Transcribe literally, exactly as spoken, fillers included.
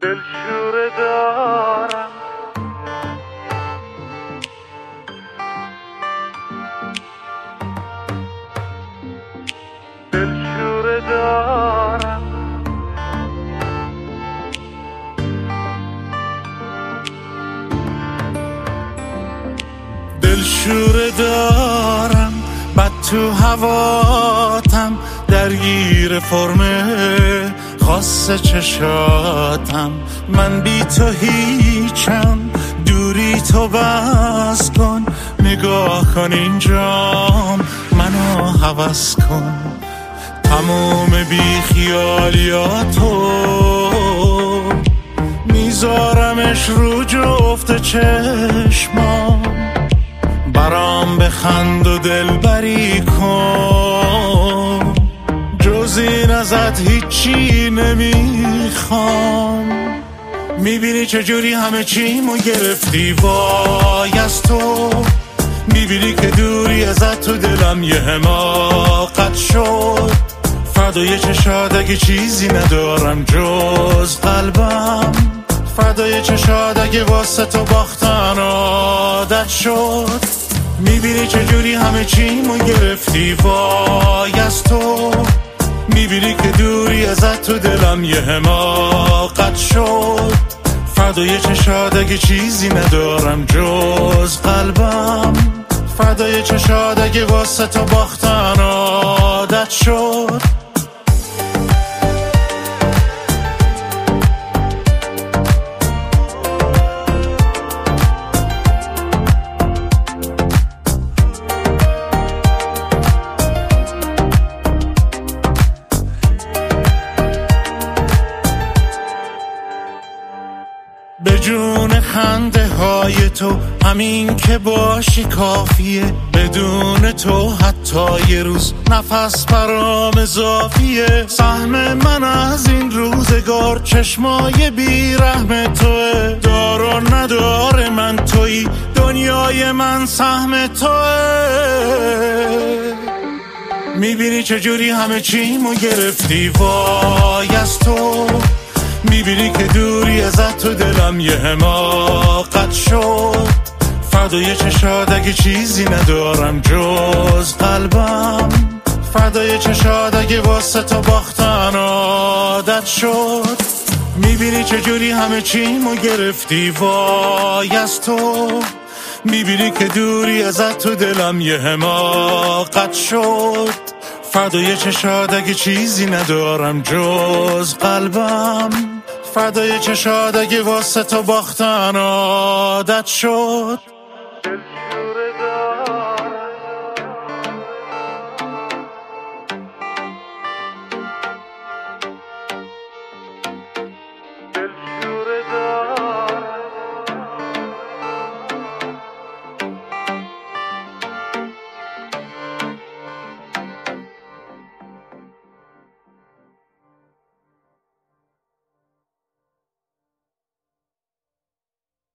دلشوره دارم دلشوره دارم دلشوره دارم بد تو هواتم درگیر فرمه خاص چشاتم من بی تو هیچم دوری تو بس کن نگاه کن اینجام منو هوس کن تموم بی خیالیاتو میذارمش رو جفت چشمام برام بخند و دلبری کن جز این ازت هیچی نمیخوام میبینی چجوری همه چیمو گرفتی وای از تو میبینی که دوری ازت تو دلم یه حماقت شد فدای چشات اگه چیزی ندارم جز قلبم فدای چشات اگه واسه تو باختن عادت شد میبینی چجوری همه چیمو گرفتی وای از تو میبینی که دوری ازت تو دلم یه حماقت شد فدای چشات اگه چیزی ندارم جز قلبم فدای چشات اگه واسه تو باختن عادت شد به جون خنده های تو همین که باشی کافیه بدون تو حتی یه روز نفس برام اضافیه سهم من از این روزگار چشمای بیرحم توه دار و نداره من تویی دنیای من سهم توه میبینی چجوری همه چیمو گرفتی وای از تو میبینی که دوری ازت تو دلم یه حماقت شد فدای چشات اگه چیزی ندارم جز قلبم فدای چشات اگه واسه تو باختن عادت شد میبینی چجوری همه چیمو گرفتی وای از تو میبینی که دوری ازت تو دلم یه حماقت شد فدای چشات اگه چیزی ندارم جز قلبم فدای چشات اگه واسه تو باختن عادت شد